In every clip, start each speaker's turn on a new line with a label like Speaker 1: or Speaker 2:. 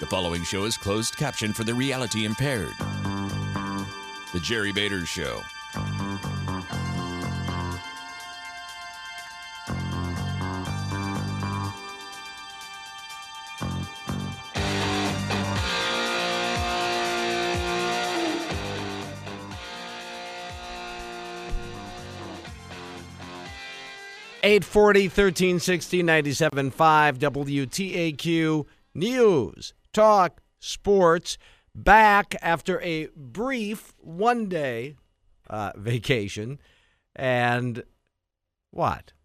Speaker 1: The following show is closed caption for the reality impaired. The Jerry Bader Show.
Speaker 2: (840) 1360 97.5 WTAQ News Talk Sports, back after a brief one-day vacation. And what?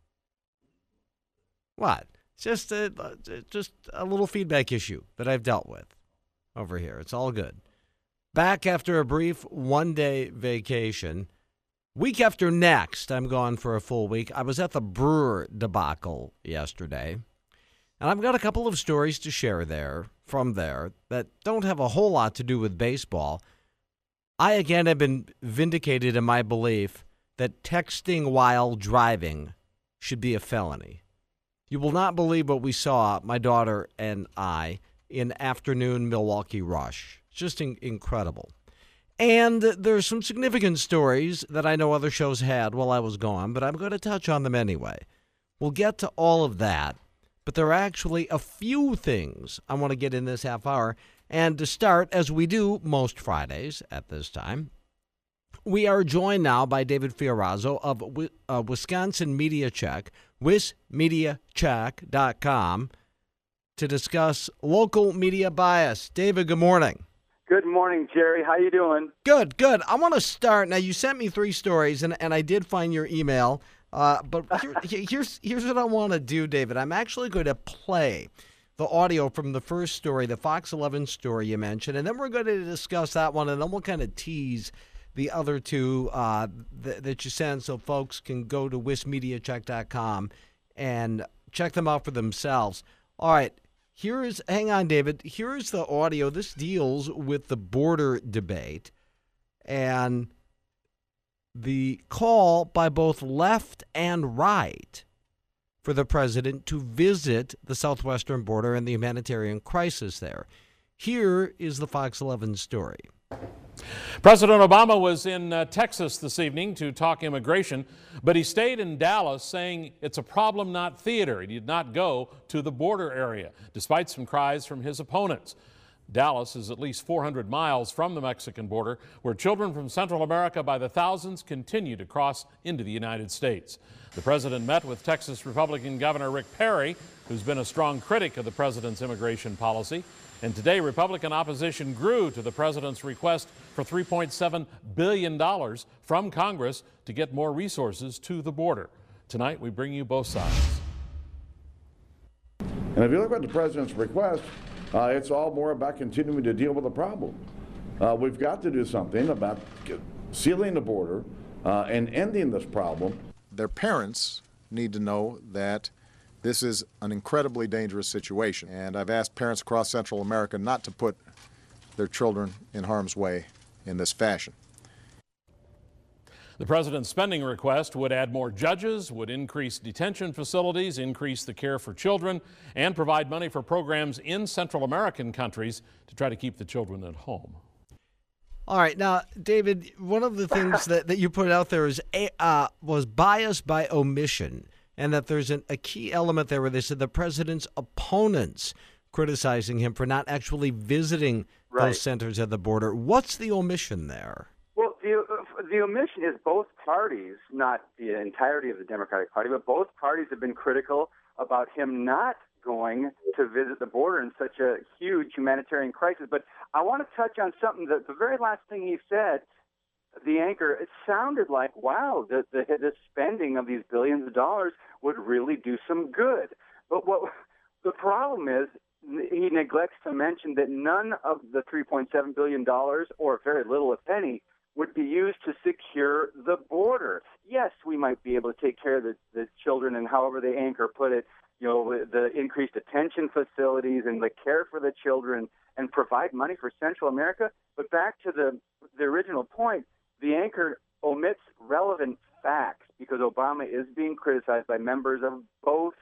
Speaker 2: Just a little feedback issue that I've dealt with over here. It's all good. Back after a brief one-day vacation. Week after next, I'm gone for a full week. I was at the Brewer debacle yesterday, and I've got a couple of stories to share from there that don't have a whole lot to do with baseball. I, again, have been vindicated in my belief that texting while driving should be a felony. You will not believe what we saw, my daughter and I, in afternoon Milwaukee Rush. It's just incredible. And there's some significant stories that I know other shows had while I was gone, but I'm going to touch on them anyway. We'll get to all of that, but there are actually a few things I want to get in this half hour. And to start, as we do most Fridays at this time, we are joined now by David Fiorazo of Wisconsin Media Check, wismediacheck.com, to discuss local media bias. David, good morning.
Speaker 3: Good morning, Jerry. How you doing?
Speaker 2: Good. I want to start. Now, you sent me 3 stories, and I did find your email. But here's what I want to do, David. I'm actually going to play the audio from the first story, the Fox 11 story you mentioned, and then we're going to discuss that one, and then we'll kind of tease the other two that you sent so folks can go to wismediacheck.com and check them out for themselves. All right. Hang on, David. Here's the audio. This deals with the border debate and the call by both left and right for the president to visit the southwestern border and the humanitarian crisis there. Here is the Fox 11 story.
Speaker 4: President Obama was in Texas this evening to talk immigration, but he stayed in Dallas saying it's a problem, not theater. He did not go to the border area, despite some cries from his opponents. Dallas is at least 400 miles from the Mexican border, where children from Central America by the thousands continue to cross into the United States. The president met with Texas Republican Governor Rick Perry, who's been a strong critic of the president's immigration policy. And today, Republican opposition grew to the president's request for $3.7 billion from Congress to get more resources to the border. Tonight, we bring you both sides.
Speaker 5: And if you look at the president's request, it's all more about continuing to deal with the problem. We've got to do something about sealing the border and ending this problem.
Speaker 6: Their parents need to know that this is an incredibly dangerous situation, and I've asked parents across Central America not to put their children in harm's way in this fashion.
Speaker 4: The president's spending request would add more judges, would increase detention facilities, increase the care for children, and provide money for programs in Central American countries to try to keep the children at home.
Speaker 2: All right. Now, David, one of the things that you put out there was bias by omission. And that there's a key element there where they said the president's opponents criticizing him for not actually visiting those centers at the border. What's the omission there?
Speaker 3: Well, the omission is both parties, not the entirety of the Democratic Party, but both parties have been critical about him not going to visit the border in such a huge humanitarian crisis. But I want to touch on something that the very last thing he said. The anchor, it sounded like, wow, the spending of these billions of dollars would really do some good. But what the problem is, he neglects to mention that none of the $3.7 billion, or very little, if any, would be used to secure the border. Yes, we might be able to take care of the children, and however the anchor put it, the increased detention facilities and the care for the children and provide money for Central America. But back to the original point, the anchor omits relevant facts because Obama is being criticized by members of both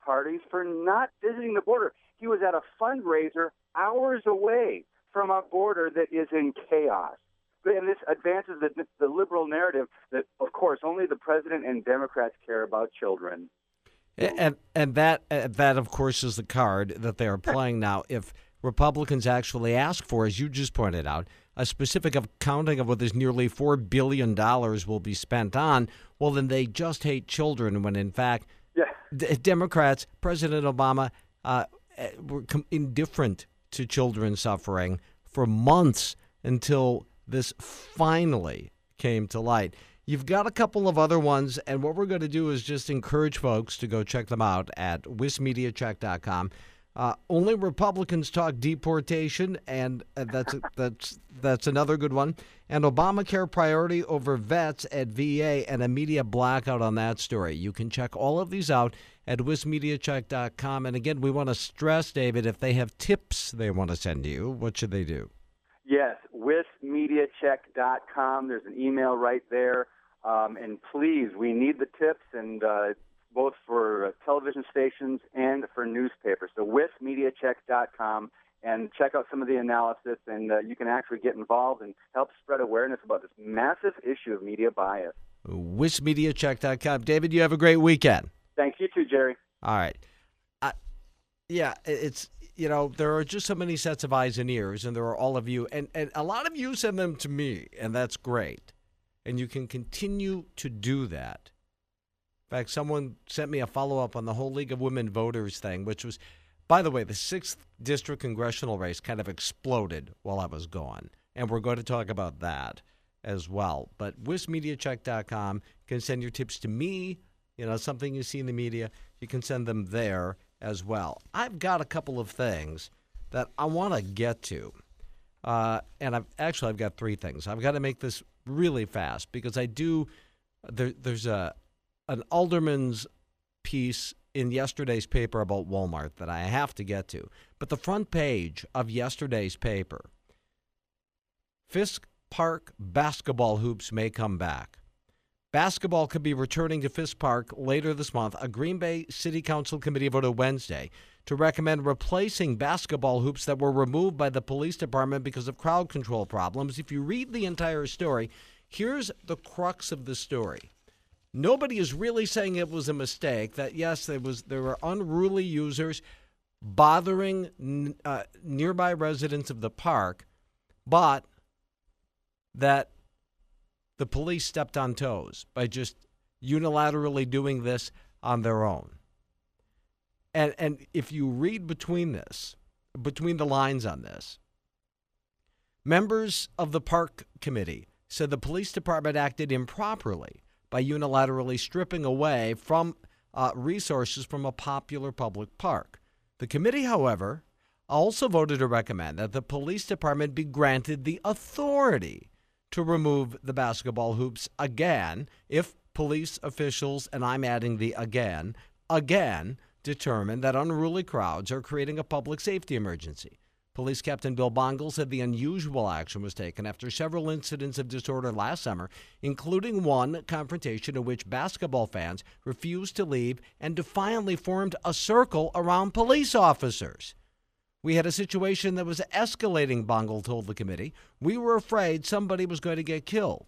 Speaker 3: parties for not visiting the border. He was at a fundraiser hours away from a border that is in chaos. And this advances the liberal narrative that, of course, only the president and Democrats care about children.
Speaker 2: And that, of course, is the card that they are playing now. If Republicans actually ask for, as you just pointed out, a specific accounting of what this nearly $4 billion will be spent on, well, then they just hate children when, in fact, Democrats, President Obama, were indifferent to children suffering for months until this finally came to light. You've got a couple of other ones, and what we're going to do is just encourage folks to go check them out at wismediacheck.com. Only Republicans talk deportation, and that's another good one. And Obamacare priority over vets at VA, and a media blackout on that story. You can check all of these out at wismediacheck.com. And again, we want to stress, David, if they have tips they want to send to you, what should they do?
Speaker 3: Yes, wismediacheck.com. There's an email right there. And please, we need the tips, and both for television stations and for newspapers. So wismediacheck.com, and check out some of the analysis, and you can actually get involved and help spread awareness about this massive issue of media bias.
Speaker 2: Wismediacheck.com. David, you have a great weekend.
Speaker 3: Thanks. You too, Jerry.
Speaker 2: All right. It's, there are just so many sets of eyes and ears, and there are all of you. And a lot of you send them to me, and that's great. And you can continue to do that. In fact, someone sent me a follow-up on the whole League of Women Voters thing, which was, by the way, the 6th District congressional race kind of exploded while I was gone. And we're going to talk about that as well. But wismediacheck.com can send your tips to me. Something you see in the media, you can send them there as well. I've got a couple of things that I want to get to. And I've got 3 things. I've got to make this really fast because there's an alderman's piece in yesterday's paper about Walmart that I have to get to. But the front page of yesterday's paper, Fisk Park basketball hoops may come back. Basketball could be returning to Fisk Park later this month. A Green Bay City Council committee voted Wednesday to recommend replacing basketball hoops that were removed by the police department because of crowd control problems. If you read the entire story, here's the crux of the story. Nobody is really saying it was a mistake, that, yes, there were unruly users bothering nearby residents of the park, but that the police stepped on toes by just unilaterally doing this on their own. And if you read between the lines on this, members of the park committee said the police department acted improperly by unilaterally stripping away from resources from a popular public park. The committee, however, also voted to recommend that the police department be granted the authority to remove the basketball hoops again if police officials, and I'm adding the again, determine that unruly crowds are creating a public safety emergency. Police Captain Bill Bongle said the unusual action was taken after several incidents of disorder last summer, including one confrontation in which basketball fans refused to leave and defiantly formed a circle around police officers. We had a situation that was escalating, Bongle told the committee. We were afraid somebody was going to get killed.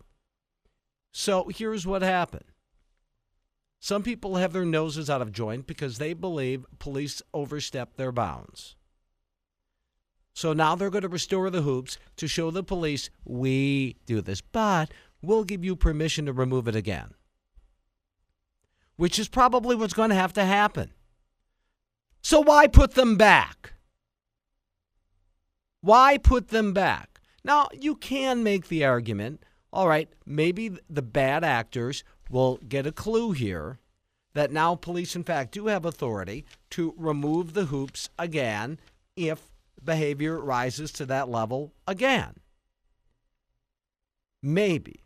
Speaker 2: So here's what happened. Some people have their noses out of joint because they believe police overstepped their bounds. So now they're going to restore the hoops to show the police we do this, but we'll give you permission to remove it again, which is probably what's going to have to happen. So why put them back? Why put them back? Now, you can make the argument, all right, maybe the bad actors will get a clue here that now police, in fact, do have authority to remove the hoops again if behavior rises to that level again. Maybe.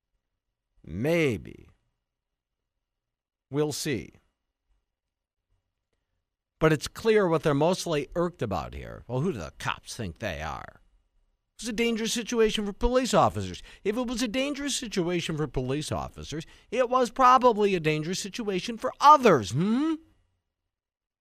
Speaker 2: We'll see. But it's clear what they're mostly irked about here. Well, who do the cops think they are? It was a dangerous situation for police officers. If it was a dangerous situation for police officers, it was probably a dangerous situation for others.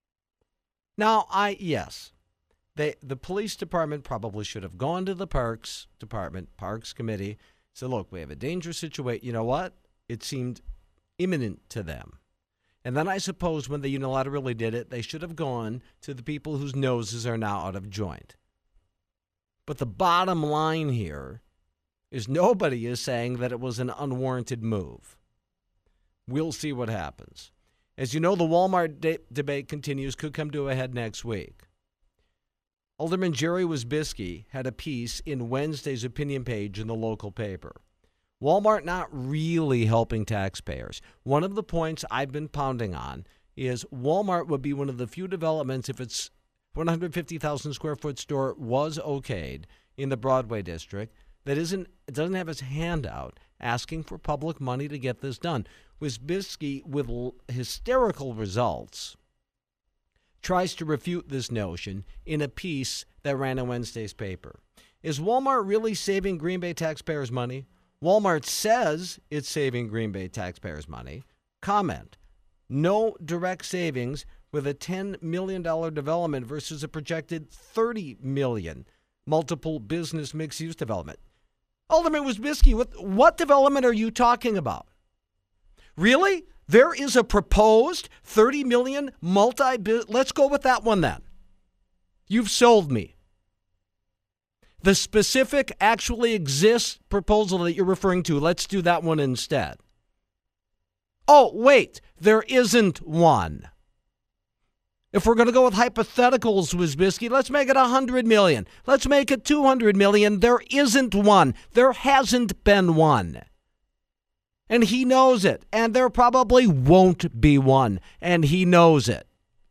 Speaker 2: Now, yes, the police department probably should have gone to the Parks Committee, said, look, we have a dangerous situation. You know what? It seemed imminent to them. And then I suppose when they unilaterally did it, they should have gone to the people whose noses are now out of joint. But the bottom line here is nobody is saying that it was an unwarranted move. We'll see what happens. As you know, the Walmart debate continues, could come to a head next week. Alderman Jerry Wisbiski had a piece in Wednesday's opinion page in the local paper. Walmart not really helping taxpayers. One of the points I've been pounding on is Walmart would be one of the few developments, if its 150,000 square foot store was okayed in the Broadway district, that doesn't have its hand out asking for public money to get this done. Wisbiski, with hysterical results, tries to refute this notion in a piece that ran in Wednesday's paper. Is Walmart really saving Green Bay taxpayers money? Walmart says it's saving Green Bay taxpayers money. Comment: no direct savings with a $10 million development versus a projected $30 million multiple business mixed-use development. Alderman Wisbiski, what development are you talking about? Really? There is a proposed $30 million let's go with that one then. You've sold me. The specific actually exists proposal that you're referring to, let's do that one instead. Oh, wait, there isn't one. If we're going to go with hypotheticals, Wisbiski, let's make it $100 million. Let's make it $200 million. There isn't one. There hasn't been one. And he knows it. And there probably won't be one. And he knows it.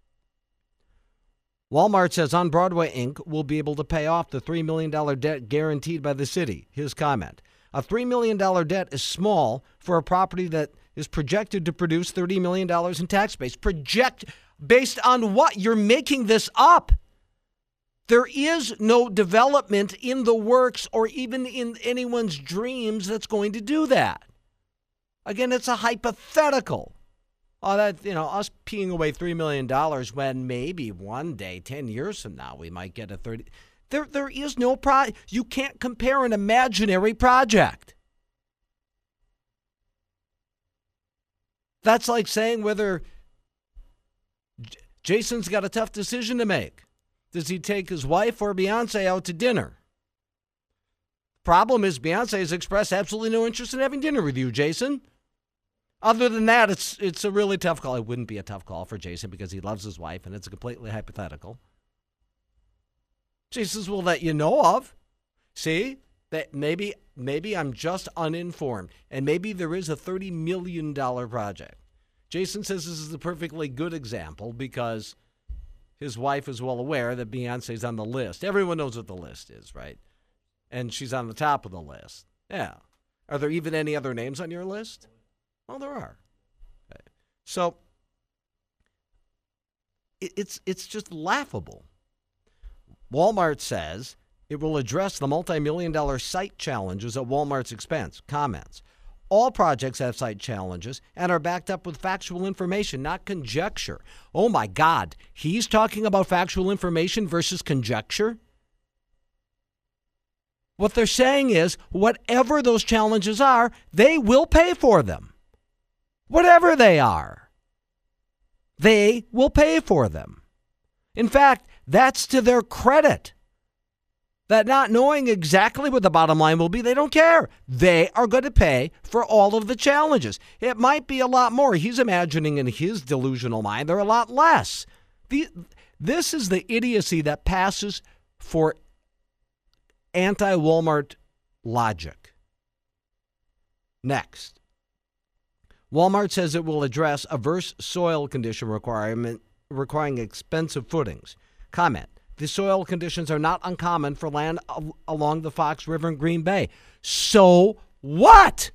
Speaker 2: Walmart says On Broadway, Inc. will be able to pay off the $3 million debt guaranteed by the city. His comment: a $3 million debt is small for a property that is projected to produce $30 million in tax base. Based on what? You're making this up. There is no development in the works or even in anyone's dreams that's going to do that. Again, it's a hypothetical. Us peeing away $3 million when maybe one day, 10 years from now, we might get a 30. There is no you can't compare an imaginary project. That's like saying whether Jason's got a tough decision to make. Does he take his wife or Beyonce out to dinner? Problem is, Beyonce has expressed absolutely no interest in having dinner with you, Jason. Other than that, it's a really tough call. It wouldn't be a tough call for Jason because he loves his wife, and it's completely hypothetical. Jason's will let you know of. See, that maybe I'm just uninformed, and maybe there is a $30 million project. Jason says this is a perfectly good example because his wife is well aware that Beyonce's on the list. Everyone knows what the list is, right? And she's on the top of the list. Yeah. Are there even any other names on your list? Well, there are. Okay. So it's just laughable. Walmart says it will address the multi-million-dollar site challenges at Walmart's expense. Comments: all projects have site challenges and are backed up with factual information, not conjecture. Oh, my God. He's talking about factual information versus conjecture? What they're saying is whatever those challenges are, they will pay for them. Whatever they are, they will pay for them. In fact, that's to their credit. That not knowing exactly what the bottom line will be, they don't care. They are going to pay for all of the challenges. It might be a lot more. He's imagining in his delusional mind they're a lot less. This is the idiocy that passes for anti-Walmart logic. Next. Walmart says it will address adverse soil condition requirement requiring expensive footings. Comment: the soil conditions are not uncommon for land along the Fox River in Green Bay. So what?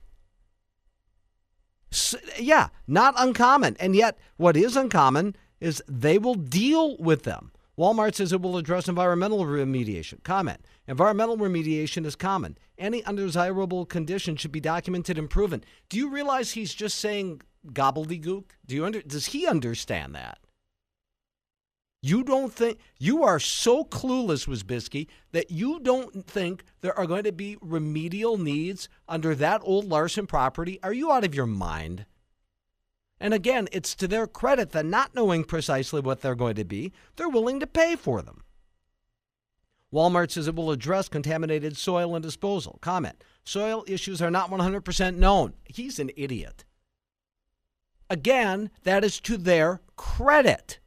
Speaker 2: Not uncommon. And yet what is uncommon is they will deal with them. Walmart says it will address environmental remediation. Comment: environmental remediation is common. Any undesirable condition should be documented and proven. Do you realize he's just saying gobbledygook? Does he understand that? You don't think, you are so clueless, Wisbisky, that you don't think there are going to be remedial needs under that old Larson property? Are you out of your mind? And again, it's to their credit that not knowing precisely what they're going to be, they're willing to pay for them. Walmart says it will address contaminated soil and disposal. Comment, soil issues are not 100% known. He's an idiot. Again, that is to their credit.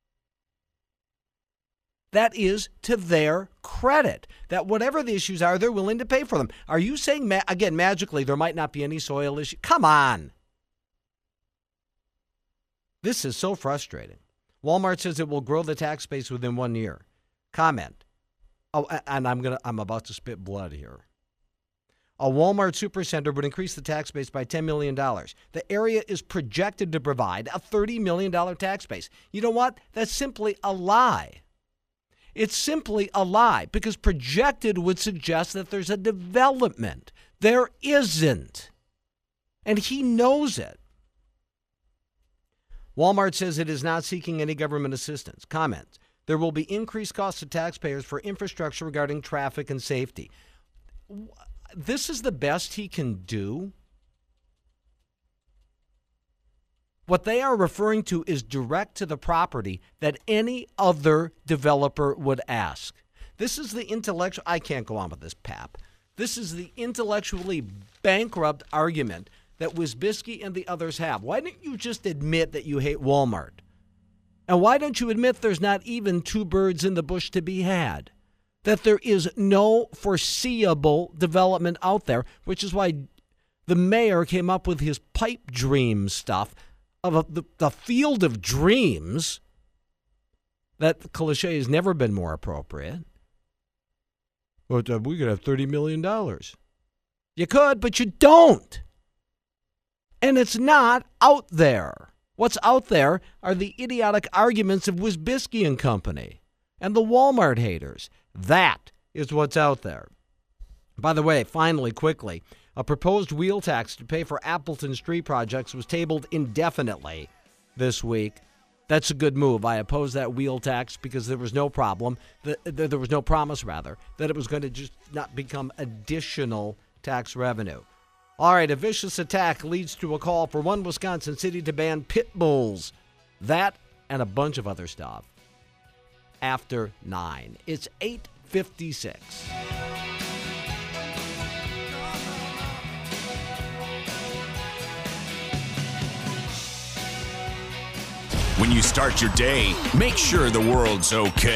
Speaker 2: That is to their credit, that whatever the issues are, they're willing to pay for them. Are you saying, again, magically, there might not be any soil issue? Come on. This is so frustrating. Walmart says it will grow the tax base within 1 year. Comment. Oh, and I'm about to spit blood here. A Walmart supercenter would increase the tax base by $10 million. The area is projected to provide a $30 million tax base. You know what? That's simply a lie. It's simply a lie, because projected would suggest that there's a development. There isn't. And he knows it. Walmart says it is not seeking any government assistance. Comments. There will be increased costs to taxpayers for infrastructure regarding traffic and safety. This is the best he can do. What they are referring to is direct to the property that any other developer would ask. This is the intellectual, I can't go on with this, Pap. This is the intellectually bankrupt argument that Wisbisky and the others have. Why don't you just admit that you hate Walmart? And why don't you admit there's not even two birds in the bush to be had? That there is no foreseeable development out there, which is why the mayor came up with his pipe dream stuff of the field of dreams. That cliche has never been more appropriate. But we could have $30 million. You could, but you don't. And it's not out there. What's out there are the idiotic arguments of Wisbisky and Company and the Walmart haters. That is what's out there. By the way, finally, quickly, a proposed wheel tax to pay for Appleton Street projects was tabled indefinitely this week. That's a good move. I oppose that wheel tax because there was no problem. There was no promise, rather, that it was going to just not become additional tax revenue. All right, a vicious attack leads to a call for one Wisconsin city to ban pit bulls. That and a bunch of other stuff. After 9. It's 8:56.
Speaker 1: When you start your day, make sure the world's okay.